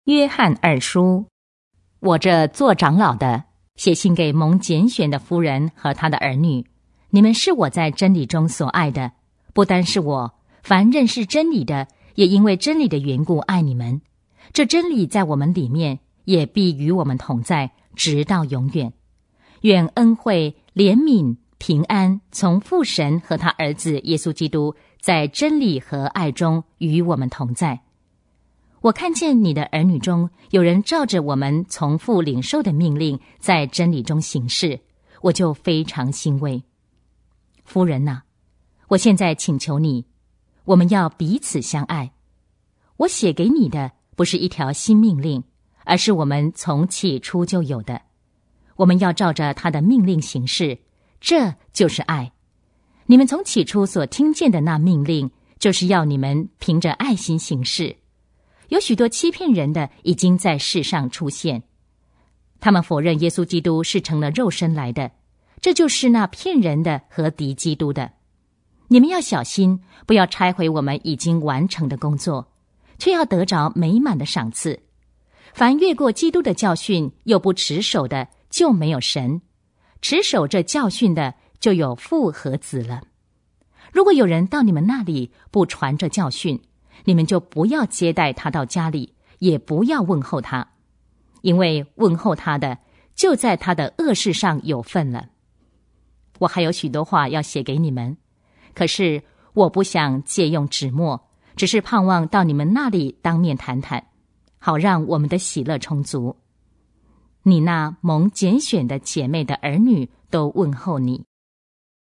约翰二书，我这做长老的，写信给蒙拣选的夫人和他的儿女，你们是我在真理中所爱的，不单是我，凡认识真理的，也因为真理的缘故爱你们。这真理在我们里面，也必与我们同在，直到永远。愿恩惠、怜悯、平安从父神和他儿子耶稣基督在真理和爱中与我们同在。我看见你的儿女中有人照着我们从父领受的命令在真理中行事，我就非常欣慰。夫人啊，我现在请求你，我们要彼此相爱。我写给你的不是一条新命令，而是我们从起初就有的。我们要照着他的命令行事，这就是爱。你们从起初所听见的那命令，就是要你们凭着爱心行事。有许多欺骗人的已经在世上出现，他们否认耶稣基督是成了肉身来的，这就是那骗人的和敌基督的。你们要小心，不要拆毁我们已经完成的工作，却要得着美满的赏赐。凡越过基督的教训又不持守的，就没有神；持守这教训的，就有父和子了。如果有人到你们那里不传这教训，你们就不要接待他到家里，也不要问候他，因为问候他的，就在他的恶事上有份了。我还有许多话要写给你们，可是我不想借用纸墨，只是盼望到你们那里当面谈谈，好让我们的喜乐充足。你那蒙拣选的姐妹的儿女都问候你。